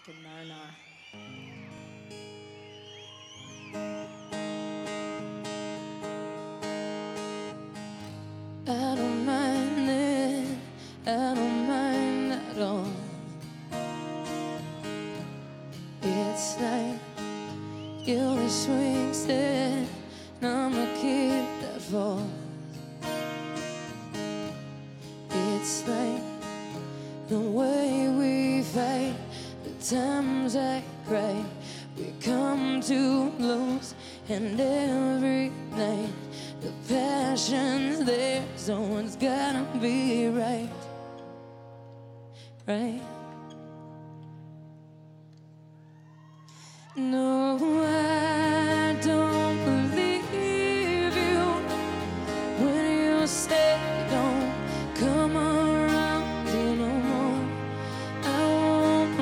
Good nar. I don't mind it, I don't mind at all. It's like you only swings it, and I'ma keep that fall. It's like the way we fight, the times I cry, we come to blows, and every night the passion's there, someone's gotta be right, right? No.